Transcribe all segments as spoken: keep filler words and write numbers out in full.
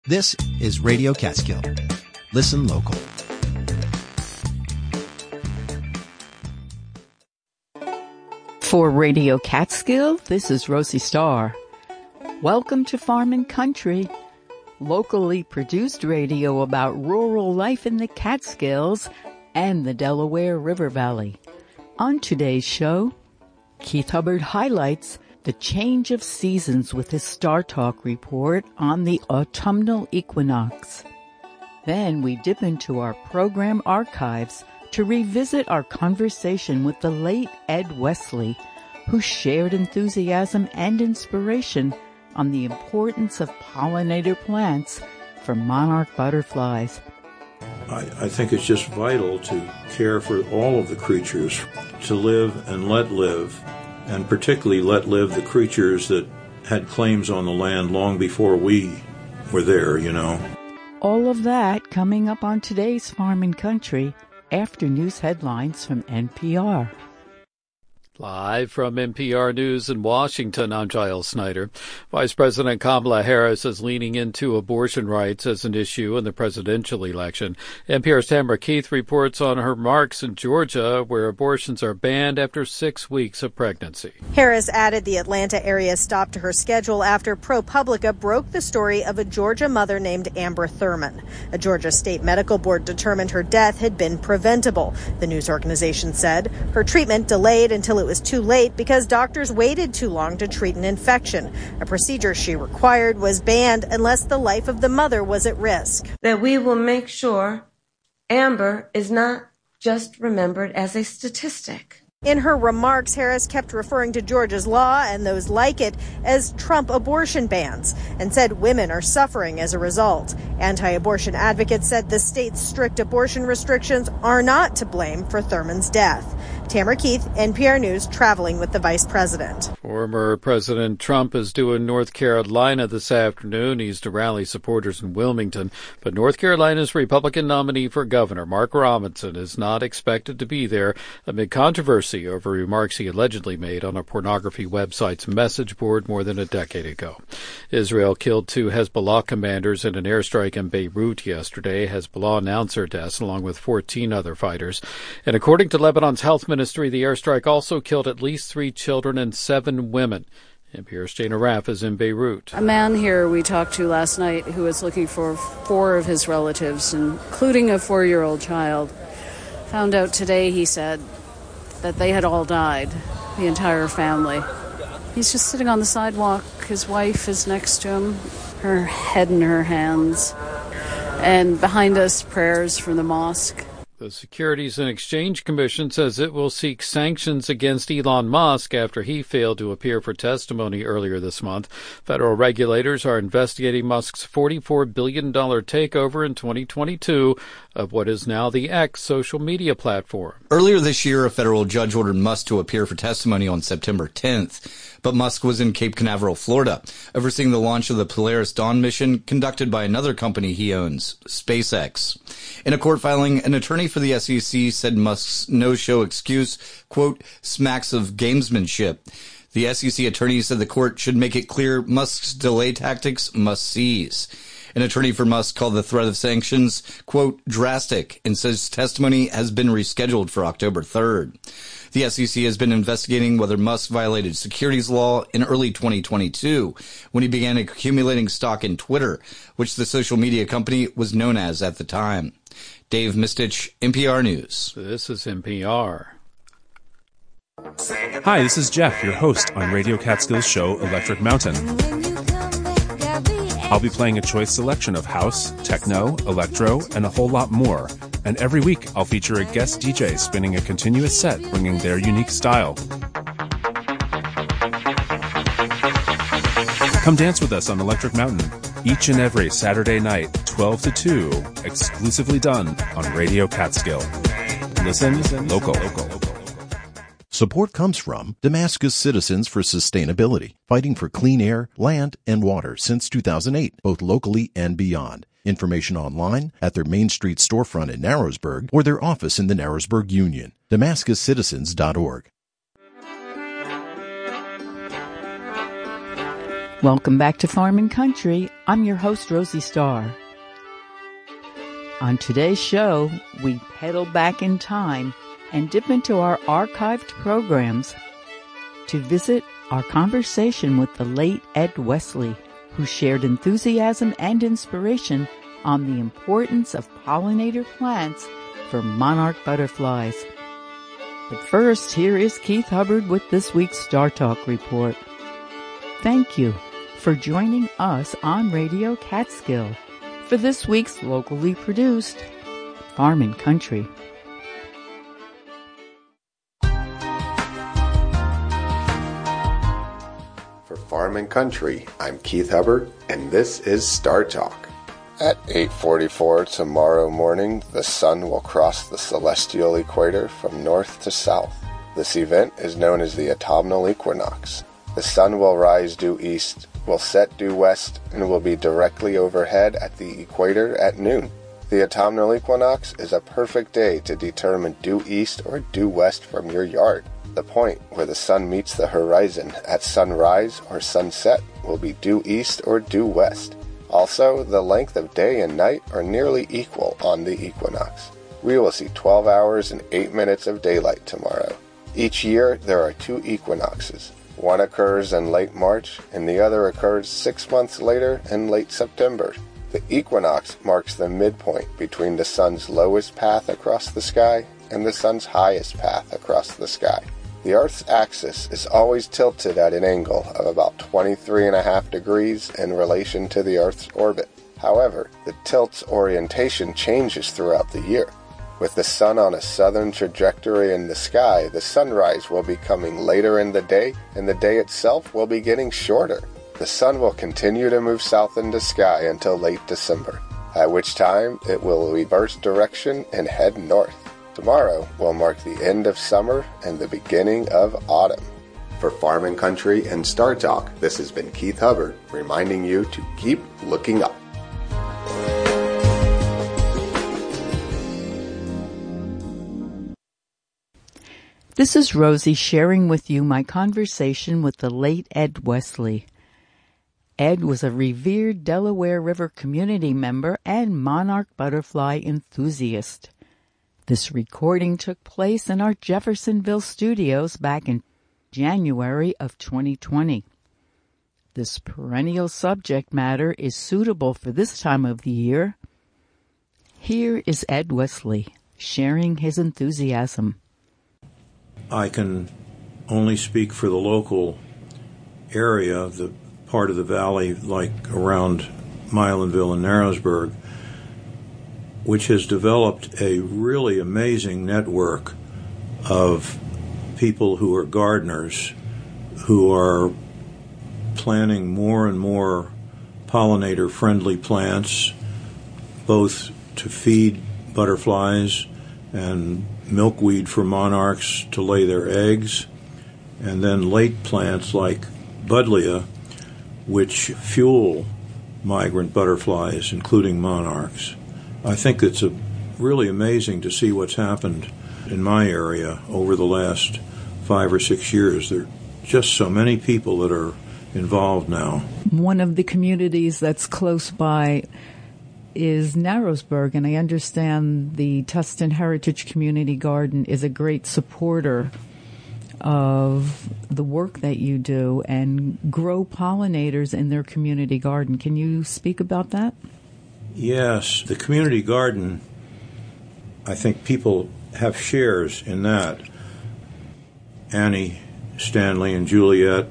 This is Radio Catskill. Listen local. For Radio Catskill, this is Rosie Starr. Welcome to Farm and Country, locally produced radio about rural life in the Catskills and the Delaware River Valley. On today's show, Keith Hubbard highlights the change of seasons with his Star Talk report on the autumnal equinox. Then we dip into our program archives to revisit our conversation with the late Ed Wesley, who shared enthusiasm and inspiration on the importance of pollinator plants for monarch butterflies. I, I think it's just vital to care for all of the creatures, to live and let live, and particularly let live the creatures that had claims on the land long before we were there, you know. All of that coming up on today's Farm and Country after news headlines from N P R. Live from N P R News in Washington, I'm Giles Snyder. Vice President Kamala Harris is leaning into abortion rights as an issue in the presidential election. N P R's Tamara Keith reports on her remarks in Georgia, where abortions are banned after six weeks of pregnancy. Harris added the Atlanta area stopped to her schedule after ProPublica broke the story of a Georgia mother named Amber Thurman. A Georgia State Medical Board determined her death had been preventable. The news organization said her treatment delayed until it was too late because doctors waited too long to treat an infection. A procedure she required was banned unless the life of the mother was at risk. That we will make sure Amber is not just remembered as a statistic. In her remarks, Harris kept referring to Georgia's law and those like it as Trump abortion bans and said women are suffering as a result. Anti-abortion advocates said the state's strict abortion restrictions are not to blame for Thurman's death. Tamara Keith, N P R News, traveling with the vice president. Former President Trump is due in North Carolina this afternoon. He's to rally supporters in Wilmington. But North Carolina's Republican nominee for governor, Mark Robinson, is not expected to be there amid controversy over remarks he allegedly made on a pornography website's message board more than a decade ago. Israel killed two Hezbollah commanders in an airstrike in Beirut yesterday. Hezbollah announced their deaths along with fourteen other fighters. And according to Lebanon's health ministry, the airstrike also killed at least three children and seven women. N P R's Jana Raff is in Beirut. A man here we talked to last night who was looking for four of his relatives, including a four-year-old child, found out today, he said, that they had all died, the entire family. He's just sitting on the sidewalk. His wife is next to him, her head in her hands. And behind us, prayers from the mosque. The Securities and Exchange Commission says it will seek sanctions against Elon Musk after he failed to appear for testimony earlier this month. Federal regulators are investigating Musk's forty-four billion dollars takeover in twenty twenty-two of what is now the X social media platform. Earlier this year, a federal judge ordered Musk to appear for testimony on September tenth. But Musk was in Cape Canaveral, Florida, overseeing the launch of the Polaris Dawn mission conducted by another company he owns, SpaceX. In a court filing, an attorney for the S E C said Musk's no-show excuse, quote, smacks of gamesmanship. The S E C attorney said the court should make it clear Musk's delay tactics must cease. An attorney for Musk called the threat of sanctions, quote, drastic, and says testimony has been rescheduled for October third. The S E C has been investigating whether Musk violated securities law in early twenty twenty-two when he began accumulating stock in Twitter, which the social media company was known as at the time. Dave Mistich, N P R News. This is N P R. Hi, this is Jeff, your host on Radio Catskill's show Electric Mountain. I'll be playing a choice selection of house, techno, electro, and a whole lot more. And every week, I'll feature a guest D J spinning a continuous set, bringing their unique style. Come dance with us on Electric Mountain, each and every Saturday night, twelve to two, exclusively done on Radio Catskill. Listen, Listen local. local. Support comes from Damascus Citizens for Sustainability, fighting for clean air, land, and water since two thousand eight, both locally and beyond. Information online at their Main Street storefront in Narrowsburg or their office in the Narrowsburg Union. Damascus Citizens dot org. Welcome back to Farm and Country. I'm your host, Rosie Starr. On today's show, we pedal back in time and dip into our archived programs to visit our conversation with the late Ed Wesley, who shared enthusiasm and inspiration on the importance of pollinator plants for monarch butterflies. But first, here is Keith Hubbard with this week's Star Talk report. Thank you for joining us on Radio Catskill for this week's locally produced Farm and Country. For Farm and Country, I'm Keith Hubbard, and this is Star Talk. At eight forty-four tomorrow morning, the sun will cross the celestial equator from north to south. This event is known as the autumnal equinox. The sun will rise due east, will set due west, and will be directly overhead at the equator at noon. The autumnal equinox is a perfect day to determine due east or due west from your yard. The point where the sun meets the horizon at sunrise or sunset will be due east or due west. Also, the length of day and night are nearly equal on the equinox. We will see twelve hours and eight minutes of daylight tomorrow. Each year, there are two equinoxes. One occurs in late March, and the other occurs six months later in late September. The equinox marks the midpoint between the sun's lowest path across the sky and the sun's highest path across the sky. The Earth's axis is always tilted at an angle of about twenty-three and a half degrees in relation to the Earth's orbit. However, the tilt's orientation changes throughout the year. With the sun on a southern trajectory in the sky, the sunrise will be coming later in the day, and the day itself will be getting shorter. The sun will continue to move south in the sky until late December, at which time it will reverse direction and head north. Tomorrow will mark the end of summer and the beginning of autumn. For Farm and Country and Star Talk, this has been Keith Hubbard, reminding you to keep looking up. This is Rosie sharing with you my conversation with the late Ed Wesley. Ed was a revered Delaware River community member and monarch butterfly enthusiast. This recording took place in our Jeffersonville studios back in January of twenty twenty. This perennial subject matter is suitable for this time of the year. Here is Ed Wesley sharing his enthusiasm. I can only speak for the local area, the part of the valley like around Milanville and Narrowsburg, which has developed a really amazing network of people who are gardeners who are planting more and more pollinator-friendly plants, both to feed butterflies and milkweed for monarchs to lay their eggs, and then late plants like buddleia, which fuel migrant butterflies, including monarchs. I think it's a really amazing to see what's happened in my area over the last five or six years. There are just so many people that are involved now. One of the communities that's close by is Narrowsburg, and I understand the Tustin Heritage Community Garden is a great supporter of the work that you do and grow pollinators in their community garden. Can you speak about that? Yes, the community garden, I think people have shares in that. Annie Stanley and Juliet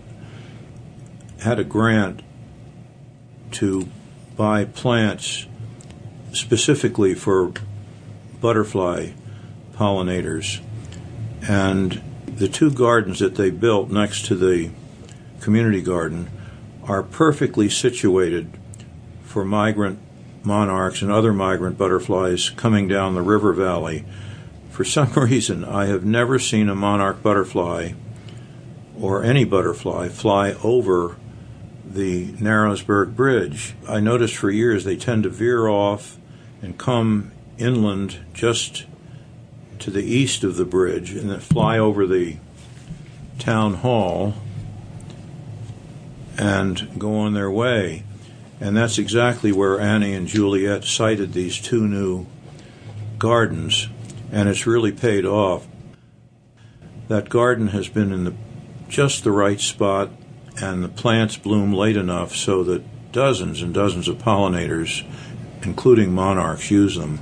had a grant to buy plants specifically for butterfly pollinators. And the two gardens that they built next to the community garden are perfectly situated for migrant monarchs and other migrant butterflies coming down the river valley. For some reason, I have never seen a monarch butterfly or any butterfly fly over the Narrowsburg Bridge. I noticed for years they tend to veer off and come inland just to the east of the bridge and then fly over the town hall and go on their way. And that's exactly where Annie and Juliet sited these two new gardens, and it's really paid off. That garden has been in the just the right spot, and the plants bloom late enough so that dozens and dozens of pollinators, including monarchs, use them.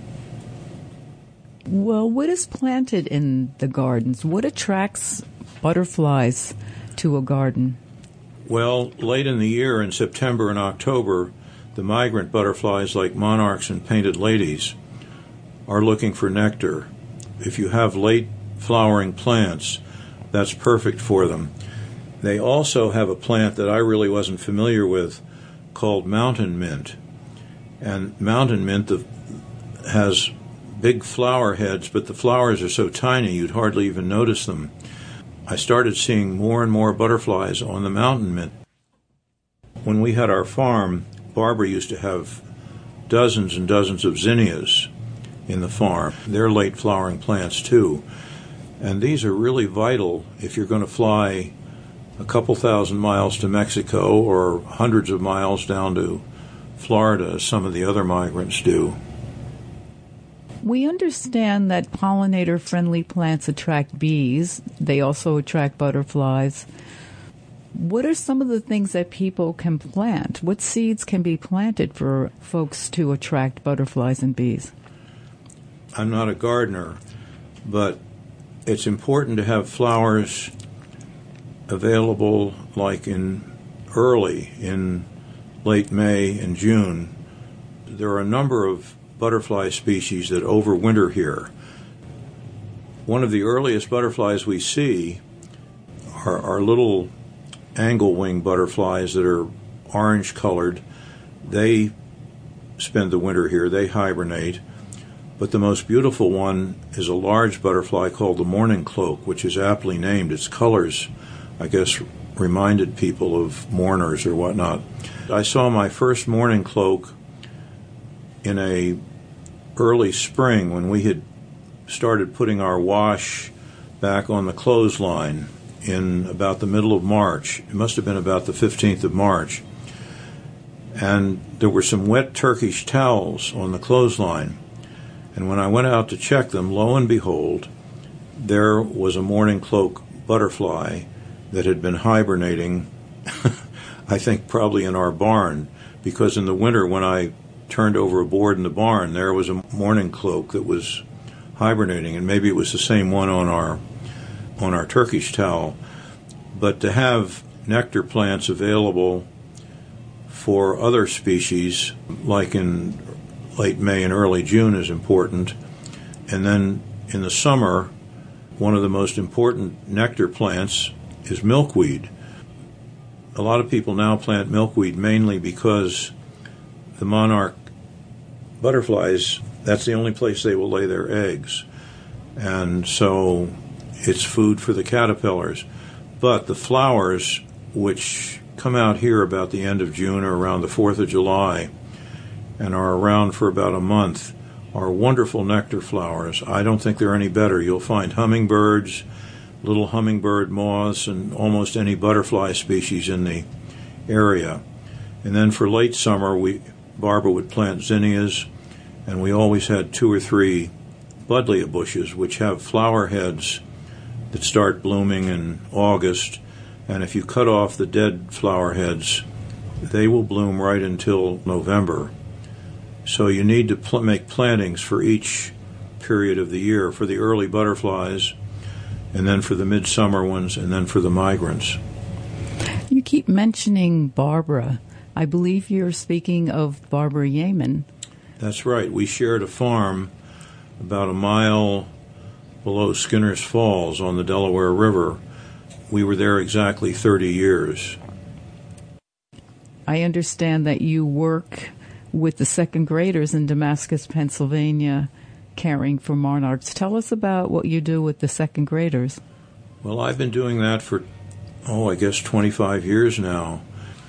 Well, what is planted in the gardens? What attracts butterflies to a garden? Well, late in the year, in September and October, the migrant butterflies like monarchs and painted ladies are looking for nectar. If you have late flowering plants, that's perfect for them. They also have a plant that I really wasn't familiar with called mountain mint. And mountain mint has big flower heads, but the flowers are so tiny you'd hardly even notice them. I started seeing more and more butterflies on the mountain mint. When we had our farm, Barbara used to have dozens and dozens of zinnias in the farm. They're late flowering plants too. And these are really vital if you're going to fly a couple thousand miles to Mexico or hundreds of miles down to Florida, as some of the other migrants do. We understand that pollinator-friendly plants attract bees. They also attract butterflies. What are some of the things that people can plant? What seeds can be planted for folks to attract butterflies and bees? I'm not a gardener, but it's important to have flowers available like in early, in late May and June. There are a number of butterfly species that overwinter here. One of the earliest butterflies we see are, are little angle-wing butterflies that are orange-colored. They spend the winter here. They hibernate. But the most beautiful one is a large butterfly called the mourning cloak, which is aptly named. Its colors, I guess, reminded people of mourners or whatnot. I saw my first mourning cloak in a early spring when we had started putting our wash back on the clothesline in about the middle of March. It must have been about the fifteenth of March. And there were some wet Turkish towels on the clothesline. And when I went out to check them, lo and behold, there was a mourning cloak butterfly that had been hibernating, I think probably in our barn, because in the winter when I turned over a board in the barn, there was a mourning cloak that was hibernating, and maybe it was the same one on our on our Turkish towel. But to have nectar plants available for other species, like in late May and early June, is important. And then in the summer, one of the most important nectar plants is milkweed. A lot of people now plant milkweed mainly because the monarch butterflies, that's the only place they will lay their eggs. And so it's food for the caterpillars. But the flowers, which come out here about the end of June or around the fourth of July and are around for about a month, are wonderful nectar flowers. I don't think they're any better. You'll find hummingbirds, little hummingbird moths, and almost any butterfly species in the area. And then for late summer, we Barbara would plant zinnias, and we always had two or three buddleia bushes, which have flower heads that start blooming in August. And if you cut off the dead flower heads, they will bloom right until November. So you need to pl- make plantings for each period of the year, for the early butterflies, and then for the midsummer ones, and then for the migrants. You keep mentioning Barbara. I believe you're speaking of Barbara Yeaman. That's right. We shared a farm about a mile below Skinner's Falls on the Delaware River. We were there exactly thirty years. I understand that you work with the second graders in Damascus, Pennsylvania, caring for monarchs. Tell us about what you do with the second graders. Well, I've been doing that for, oh, I guess twenty-five years now.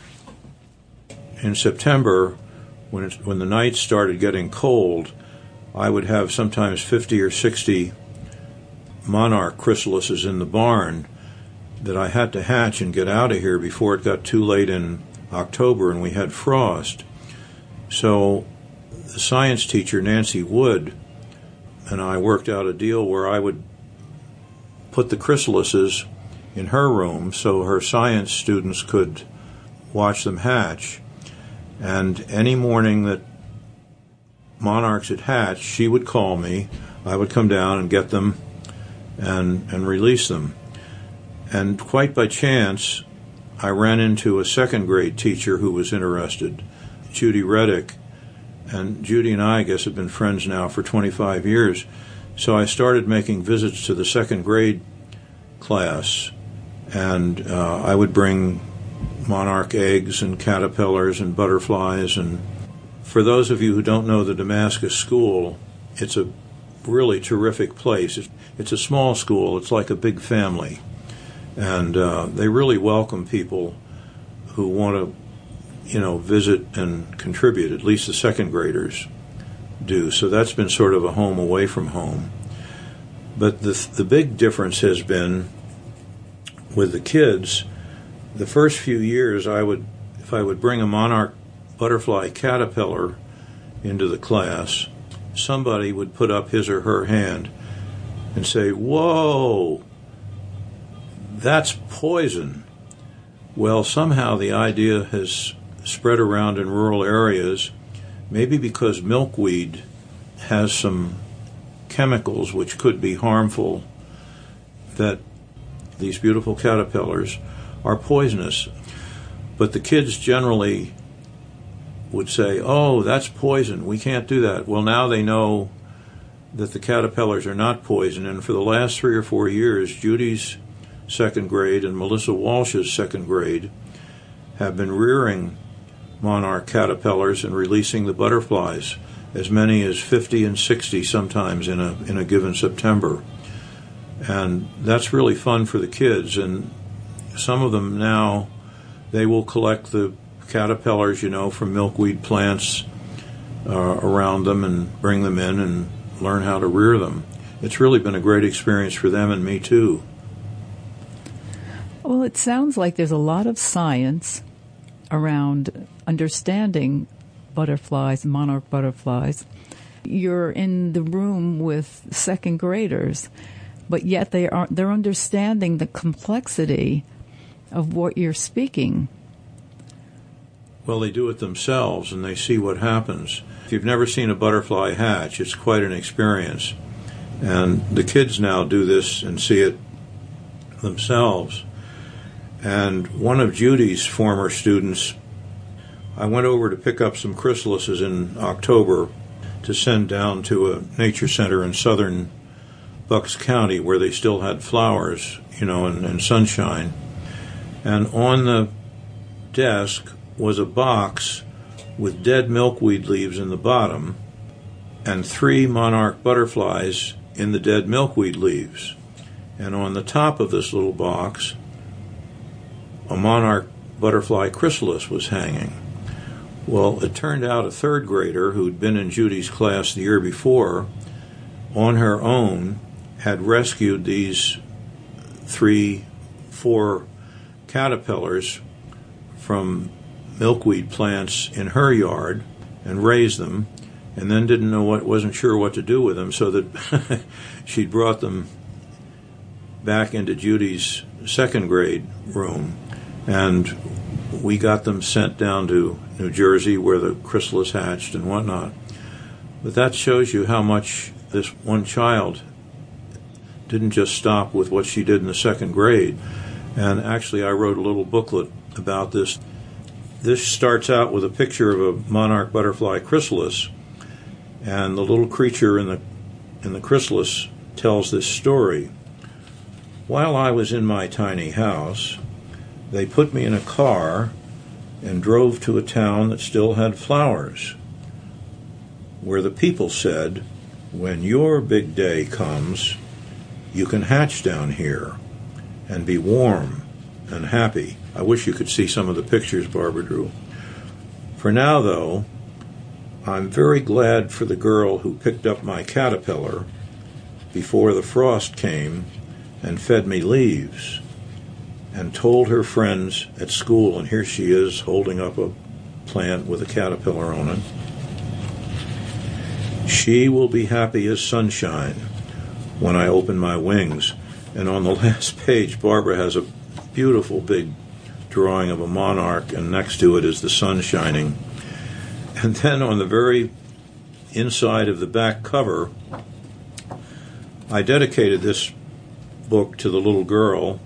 In September, when it, when the nights started getting cold, I would have sometimes fifty or sixty monarch chrysalises in the barn, that I had to hatch and get out of here before it got too late in October and we had frost. So the science teacher, Nancy Wood, and I worked out a deal where I would put the chrysalises in her room so her science students could watch them hatch. And any morning that monarchs had hatched, she would call me. I would come down and get them and and release them. And quite by chance, I ran into a second grade teacher who was interested, Judy Reddick. And Judy and I, I guess, have been friends now for twenty-five years. So I started making visits to the second grade class, and uh, I would bring monarch eggs and caterpillars and butterflies. And for those of you who don't know the Damascus School, it's a really terrific place. It's, it's a small school. It's like a big family. And uh, they really welcome people who want to, you know, visit and contribute. At least the second graders do. So that's been sort of a home away from home. But the the big difference has been with the kids. The first few years, I would, if I would bring a monarch butterfly caterpillar into the class, somebody would put up his or her hand and say, "Whoa, that's poison." Well, somehow the idea has spread around in rural areas, maybe because milkweed has some chemicals which could be harmful, that these beautiful caterpillars are poisonous. But the kids generally would say, "Oh, that's poison. We can't do that." Well, now they know that the caterpillars are not poison, and for the last three or four years, Judy's second grade and Melissa Walsh's second grade have been rearing monarch caterpillars and releasing the butterflies, as many as fifty and sixty sometimes in a in a given September. And that's really fun for the kids. And some of them now, they will collect the caterpillars, you know, from milkweed plants uh, around them and bring them in and learn how to rear them. It's really been a great experience for them and me too. Well, it sounds like there's a lot of science around understanding butterflies, monarch butterflies. You're in the room with second graders, but yet they are they're understanding the complexity of what you're speaking. Well, they do it themselves, and they see what happens. If you've never seen a butterfly hatch, it's quite an experience. And the kids now do this and see it themselves. And one of Judy's former students, I went over to pick up some chrysalises in October to send down to a nature center in southern Bucks County where they still had flowers, you know, and, and sunshine. And on the desk was a box with dead milkweed leaves in the bottom and three monarch butterflies in the dead milkweed leaves. And on the top of this little box, a monarch butterfly chrysalis was hanging. Well, it turned out a third grader who'd been in Judy's class the year before, on her own, had rescued these three, four caterpillars from milkweed plants in her yard and raised them, and then didn't know what, wasn't sure what to do with them, so that she'd brought them back into Judy's second grade room, and we got them sent down to New Jersey where the chrysalis hatched and whatnot. But that shows you how much this one child didn't just stop with what she did in the second grade. And actually I wrote a little booklet about this. This starts out with a picture of a monarch butterfly chrysalis, and the little creature in the in the chrysalis tells this story. While I was in my tiny house, they put me in a car and drove to a town that still had flowers, where the people said, "When your big day comes, you can hatch down here and be warm and happy." I wish you could see some of the pictures Barbara drew. For now, though, I'm very glad for the girl who picked up my caterpillar before the frost came and fed me leaves, and told her friends at school, and here she is holding up a plant with a caterpillar on it, "She will be happy as sunshine when I open my wings." And on the last page, Barbara has a beautiful big drawing of a monarch, and next to it is the sun shining. And then on the very inside of the back cover, I dedicated this book to the little girl,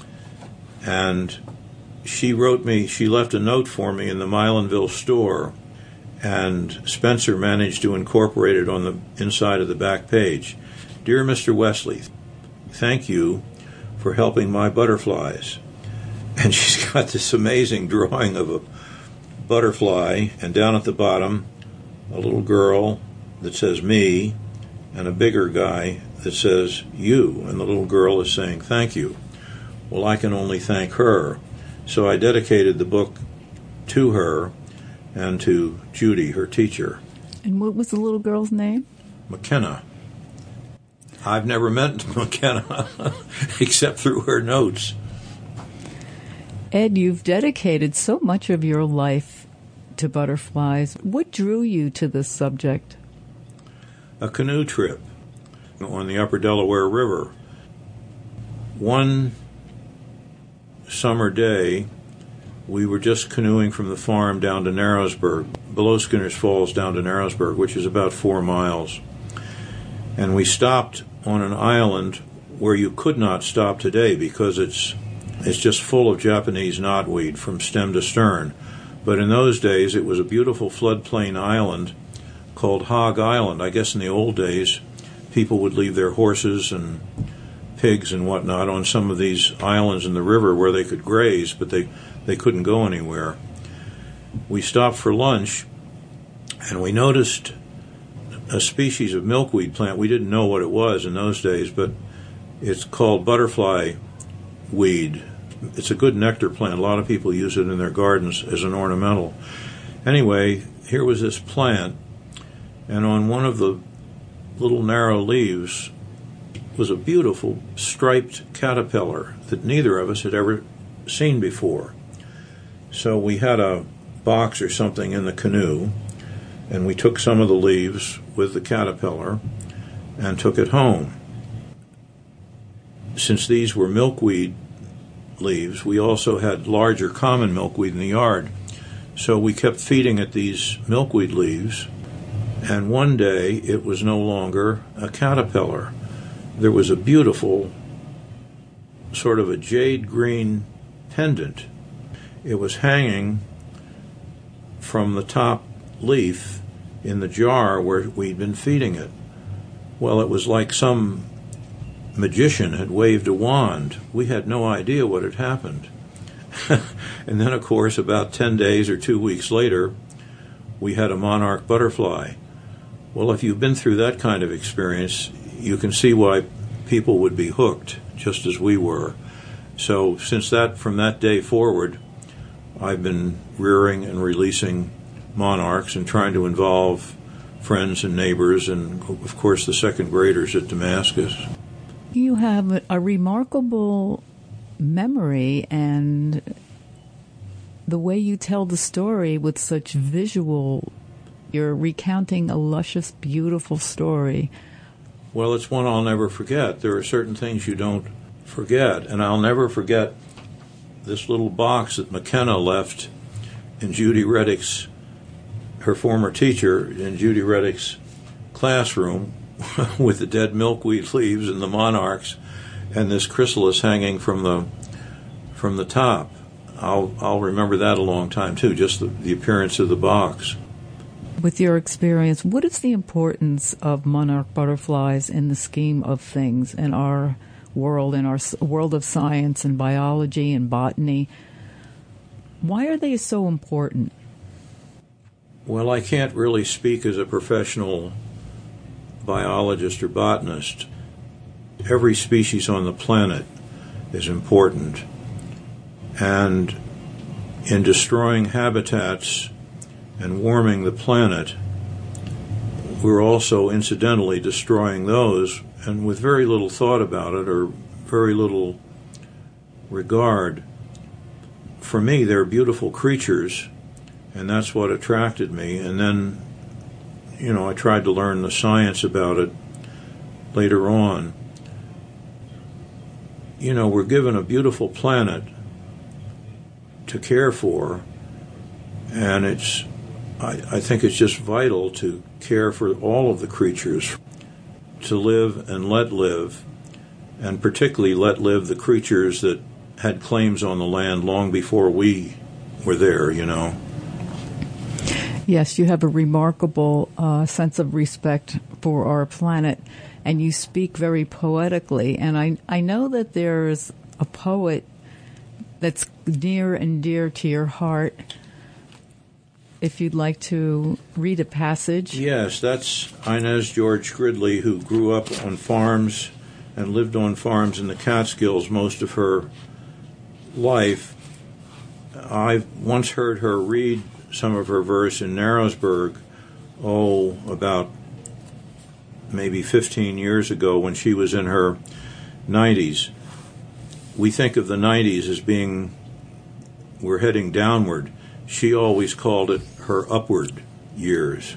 and she wrote me, she left a note for me in the Milanville store, and Spencer managed to incorporate it on the inside of the back page. "Dear Mister Wesley, thank you for helping my butterflies." And she's got this amazing drawing of a butterfly, and down at the bottom, a little girl that says me, and a bigger guy that says you, and the little girl is saying thank you. Well, I can only thank her. So I dedicated the book to her and to Judy, her teacher. And what was the little girl's name? McKenna. I've never met McKenna except through her notes. Ed, you've dedicated so much of your life to butterflies. What drew you to this subject? A canoe trip on the upper Delaware River. One summer day, we were just canoeing from the farm down to Narrowsburg, below Skinner's Falls down to Narrowsburg, which is about four miles. And we stopped on an island where you could not stop today because it's it's just full of Japanese knotweed from stem to stern. But in those days, it was a beautiful floodplain island called Hog Island. I guess in the old days, people would leave their horses and pigs and whatnot on some of these islands in the river where they could graze, but they, they couldn't go anywhere. We stopped for lunch, and we noticed a species of milkweed plant. We didn't know what it was in those days, but it's called butterfly weed. It's a good nectar plant. A lot of people use it in their gardens as an ornamental. Anyway, here was this plant, and on one of the little narrow leaves was a beautiful striped caterpillar that neither of us had ever seen before. So we had a box or something in the canoe, and we took some of the leaves with the caterpillar and took it home. Since these were milkweed leaves, we also had larger common milkweed in the yard. So we kept feeding it these milkweed leaves, and one day it was no longer a caterpillar. There was a beautiful sort of a jade green pendant. It was hanging from the top leaf in the jar where we'd been feeding it. Well, it was like some magician had waved a wand. We had no idea what had happened. And then, of course, about ten days or two weeks later, we had a monarch butterfly. Well, if you've been through that kind of experience, you can see why people would be hooked, just as we were. So since that, from that day forward, I've been rearing and releasing monarchs and trying to involve friends and neighbors and, of course, the second graders at Damascus. You have a remarkable memory, and the way you tell the story with such visual, you're recounting a luscious, beautiful story. Well, it's one I'll never forget. There are certain things you don't forget, and I'll never forget this little box that McKenna left in Judy Reddick's, her former teacher, in Judy Reddick's classroom with the dead milkweed leaves and the monarchs and this chrysalis hanging from the from the top. I'll I'll remember that a long time too, just the, the appearance of the box. With your experience, what is the importance of monarch butterflies in the scheme of things in our world, in our world of science and biology and botany? Why are they so important? Well, I can't really speak as a professional biologist or botanist. Every species on the planet is important. And in destroying habitats and warming the planet, we're also incidentally destroying those, and with very little thought about it or very little regard. For me, they're beautiful creatures, and that's what attracted me. And then, you know, I tried to learn the science about it later on. You know, we're given a beautiful planet to care for, and it's, I, I think it's just vital to care for all of the creatures, to live and let live, and particularly let live the creatures that had claims on the land long before we were there, you know. Yes, you have a remarkable uh, sense of respect for our planet, and you speak very poetically. And I, I know that there's a poet that's near and dear to your heart. If you'd like to read a passage. Yes, that's Inez George Gridley, who grew up on farms and lived on farms in the Catskills most of her life. I once heard her read some of her verse in Narrowsburg, oh, about maybe fifteen years ago when she was in her nineties. We think of the nineties as being, we're heading downward. She always called it her upward years.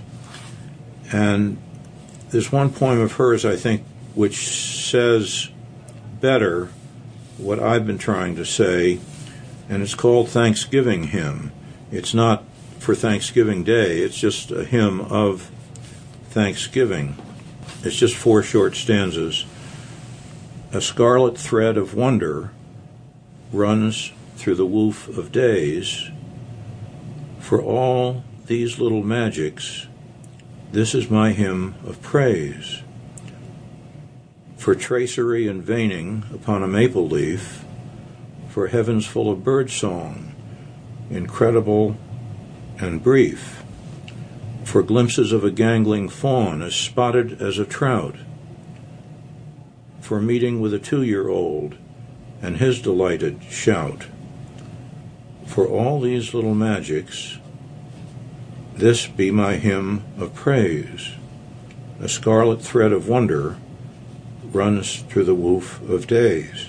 And there's one poem of hers, I think, which says better what I've been trying to say, and it's called Thanksgiving Hymn. It's not for Thanksgiving Day, it's just a hymn of Thanksgiving. It's just four short stanzas. A scarlet thread of wonder runs through the woof of days. For all these little magics, this is my hymn of praise. For tracery and veining upon a maple leaf, for heavens full of birdsong, incredible and brief, for glimpses of a gangling fawn as spotted as a trout, for meeting with a two-year-old and his delighted shout. For all these little magics, this be my hymn of praise. A scarlet thread of wonder runs through the woof of days.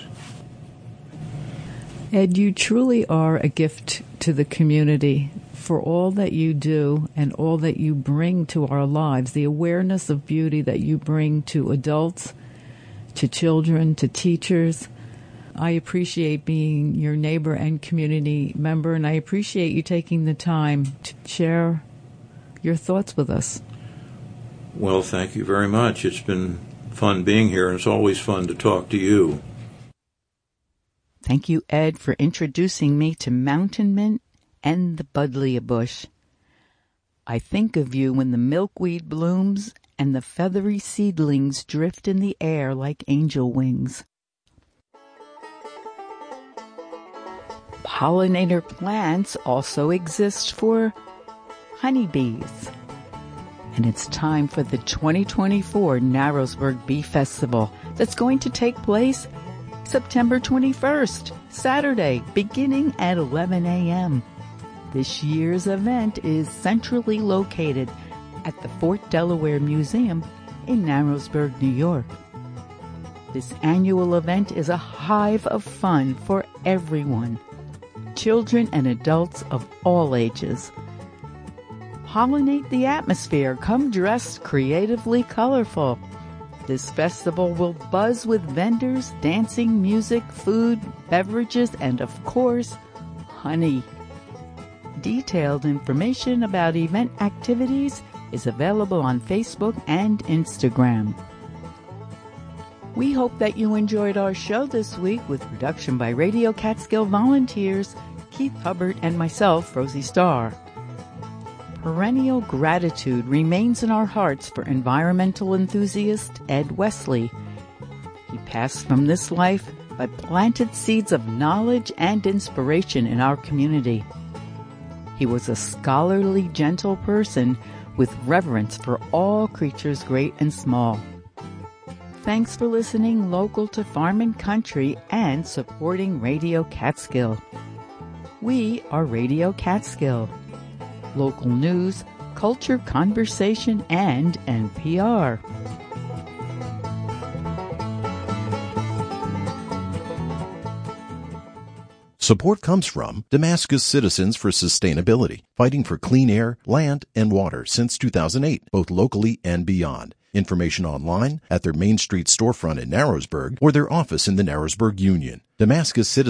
Ed, you truly are a gift to the community for all that you do and all that you bring to our lives, the awareness of beauty that you bring to adults, to children, to teachers. I appreciate being your neighbor and community member, and I appreciate you taking the time to share your thoughts with us. Well, thank you very much. It's been fun being here, and it's always fun to talk to you. Thank you, Ed, for introducing me to mountain mint and the buddleia bush. I think of you when the milkweed blooms and the feathery seedlings drift in the air like angel wings. Pollinator plants also exist for honeybees. And it's time for the twenty twenty-four Narrowsburg Bee Festival that's going to take place September twenty-first, Saturday, beginning at eleven a.m. This year's event is centrally located at the Fort Delaware Museum in Narrowsburg, New York. This annual event is a hive of fun for everyone, children and adults of all ages. Pollinate the atmosphere. Come dressed creatively colorful. This festival will buzz with vendors, dancing, music, food, beverages, and of course, honey. Detailed information about event activities is available on Facebook and Instagram. We hope that you enjoyed our show this week with production by Radio Catskill volunteers Keith Hubbard and myself, Rosie Starr. Perennial gratitude remains in our hearts for environmental enthusiast Ed Wesley. He passed from this life but planted seeds of knowledge and inspiration in our community. He was a scholarly, gentle person with reverence for all creatures great and small. Thanks for listening local to Farm and Country and supporting Radio Catskill. We are Radio Catskill. Local news, culture, conversation, and N P R. Support comes from Damascus Citizens for Sustainability, fighting for clean air, land, and water since two thousand eight, both locally and beyond. Information online at their Main Street storefront in Narrowsburg or their office in the Narrowsburg Union. Damascus Citizens